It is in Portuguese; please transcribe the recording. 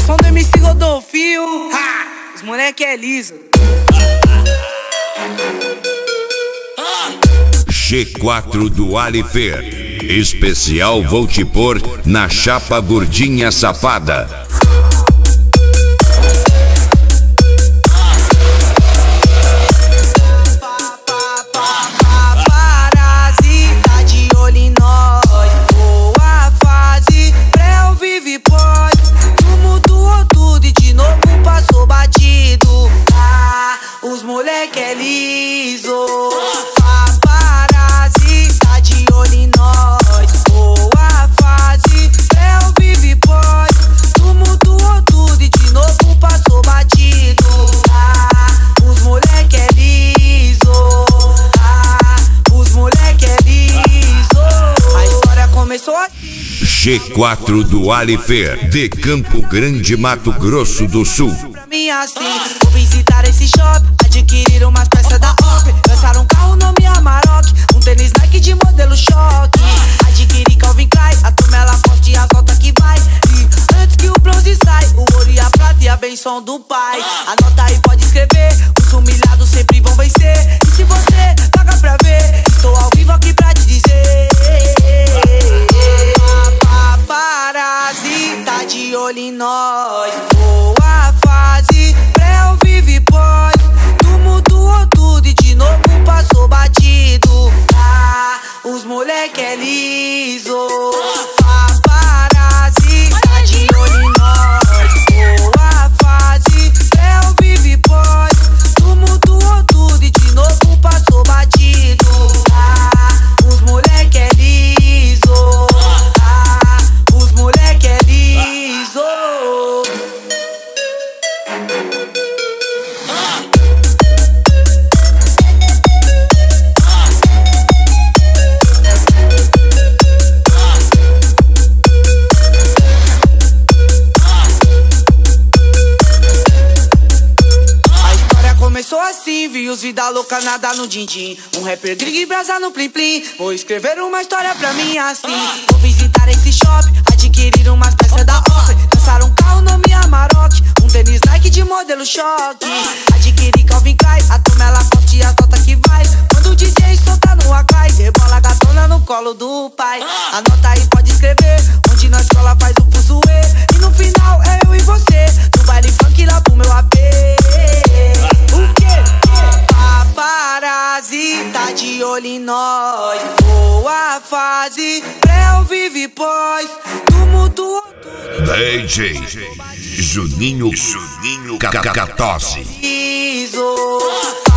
som do MC Rodolfinho. Os moleque é liso. G4 do Alifer. Especial vou te pôr na chapa gordinha safada. Os moleque é liso. Paparazzi tá de olho em nós. Boa fase, Léo vive pós. Tumultuou tudo e de novo passou batido. Os moleque é liso. Os moleque é liso. A história começou assim. G4 do Alifer, de Campo Grande, Mato Grosso do Sul. Pra mim assim, vou visitar esse shopping, adquirir umas peças da OP, lançar um carro nome Amarok, um tênis Nike de modelo choque, adquirir Calvin Klein, a turma ela posta e as notas que vai. E antes que o bronze sai, o ouro e a prata e a benção do pai. Anota aí, pode escrever, os humilhados sempre vão vencer. E se você paga pra ver, estou ao vivo aqui pra te dizer. Paparazzi tá de olho em nós. Boa fase, Léo vive pós. Tumultuou tudo e de novo passou batido. Os moleque é liso. Paparazzi tá de olho em nós. Boa fase, Léo vive pós. Tumultuou tudo e de novo passou batido. Os moleque é liso. Os moleque é liso. Começou assim, vi os vida louca nada no din-din. Um rapper gringo e brasa no plim-plim. Vou escrever uma história pra mim assim. Vou visitar esse shopping, adquirir umas peças da OP, lançar um carro nome Amarok, um tênis Nike de modelo choque, adquirir Calvin Klein, a turma ela posta e a nota que vai. Quando o DJ solta no Acai, rebola a gatona no colo do pai. Anota aí, pode escrever, onde nós cola faz o fuzuê. E no final é eu e você, no baile funk lá pro meu AP. Paparazzi tá de olho em nós. Boa fase, Léo vive pós. Tumultuou tudo. DJ Juninho Catose.